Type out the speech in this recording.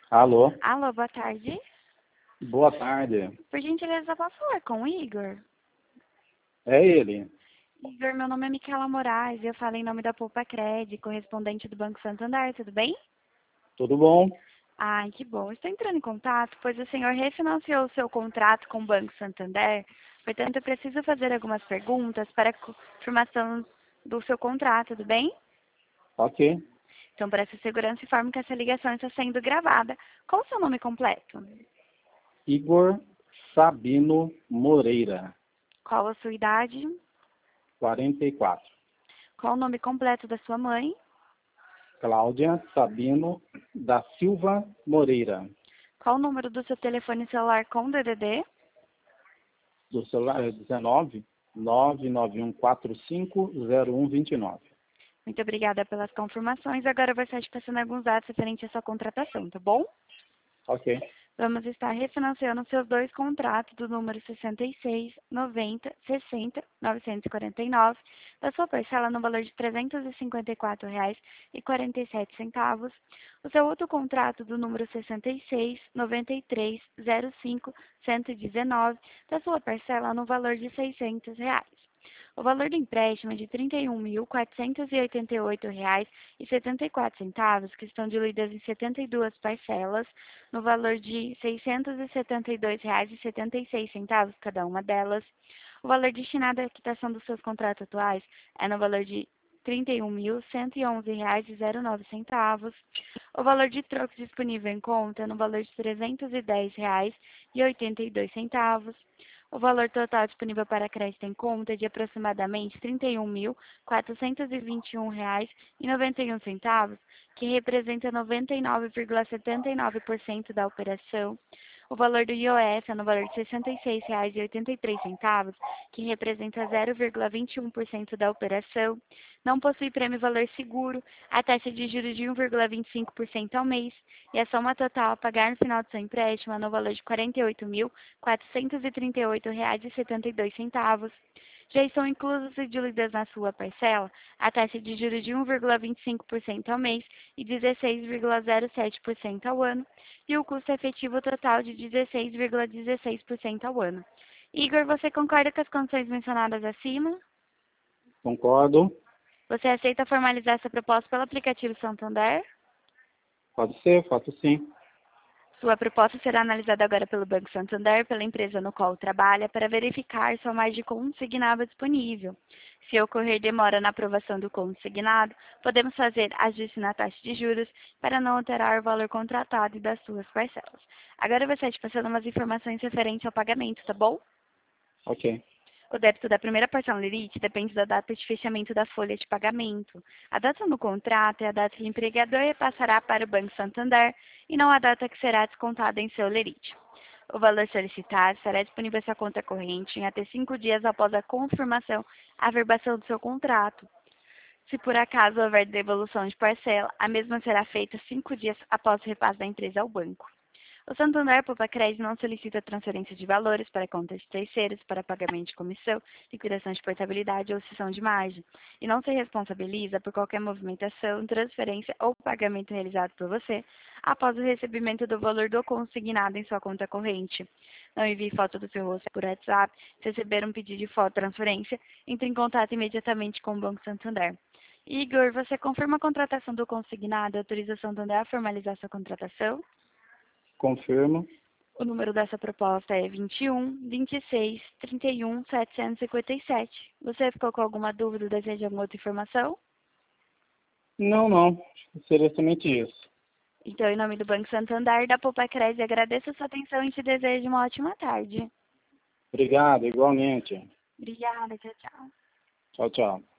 Alô, Alô, boa tarde. boa tarde. Por gentileza, posso falar com o Igor? É ele. Igor, meu nome é Micaela Moraes e eu falo em nome da Poupa Cred, correspondente do Banco Santander, tudo bem? Tudo bom? Ai, que bom. Estou entrando em contato, pois o senhor refinanciou o seu contrato com o Banco Santander, portanto eu preciso fazer algumas perguntas para a confirmação do seu contrato, tudo bem? Ok. Então, para essa segurança, informo que essa ligação está sendo gravada. Qual o seu nome completo? Igor Sabino Moreira, Qual a sua idade? 44. Qual o nome completo da sua mãe? Cláudia Sabino da Silva Moreira. Qual o número do seu telefone celular com DDD? Do celular é 19 991450129. Muito obrigada pelas confirmações. Agora eu vou estar te passando alguns dados referentes à sua contratação, tá bom? Ok. Vamos estar refinanciando seus dois contratos do número 66, 90, 60, 949, da sua parcela no valor de R$ 354,47. O seu outro contrato do número 66, 93, 05, 119, da sua parcela no valor de R$ 600. O valor do empréstimo é de R$ 31.488,74, que estão diluídas em 72 parcelas, no valor de R$ 672,76 cada uma delas. O valor destinado à quitação dos seus contratos atuais é no valor de R$ 31.111,09. O valor de troco disponível em conta é no valor de R$ 310,82. O valor total disponível para crédito em conta é de aproximadamente R$ 31.421,91, que representa 99,79% da operação. O valor do IOF é no valor de R$ 66,83, que representa 0,21% da operação. Não possui prêmio valor seguro, a taxa de juros de 1,25% ao mês e a soma total a pagar no final do seu empréstimo é no valor de R$ 48.438,72. Já estão inclusas e diluídas na sua parcela a taxa de juros de 1,25% ao mês e 16,07% ao ano, e o custo efetivo total de 16,16% ao ano. Igor, você concorda com as condições mencionadas acima? Concordo. Você aceita formalizar essa proposta pelo aplicativo Santander? Pode ser, faço sim. Sua proposta será analisada agora pelo Banco Santander, pela empresa no qual trabalha, para verificar se há mais de consignado disponível. Se ocorrer demora na aprovação do consignado, podemos fazer ajuste na taxa de juros para não alterar o valor contratado e das suas parcelas. Agora eu vou estar te passando umas informações referentes ao pagamento, tá bom? Ok. O débito da primeira parcela Lerite depende da data de fechamento da folha de pagamento. A data no contrato é a data que o empregador repassará para o Banco Santander e não a data que será descontada em seu Lerite. O valor solicitado será disponível em sua conta corrente em até 5 dias após a confirmação, averbação do seu contrato. Se por acaso houver devolução de parcela, a mesma será feita 5 dias após o repasse da empresa ao banco. O Santander Poupa Crédito não solicita transferência de valores para contas de terceiros para pagamento de comissão, liquidação de portabilidade ou cessão de margem, e não se responsabiliza por qualquer movimentação, transferência ou pagamento realizado por você após o recebimento do valor do consignado em sua conta corrente. Não envie foto do seu rosto por WhatsApp. Se receber um pedido de foto transferência, entre em contato imediatamente com o Banco Santander. Igor, você confirma a contratação do consignado e autoriza o Santander a formalizar sua contratação? Confirmo. O número dessa proposta é 21-26-31-757. Você ficou com alguma dúvida ou deseja alguma outra informação? Não. Seria somente isso. Então, em nome do Banco Santander e da Poupa Cred, agradeço a sua atenção e te desejo uma ótima tarde. Obrigado, igualmente. Obrigada, tchau, tchau. Tchau, tchau.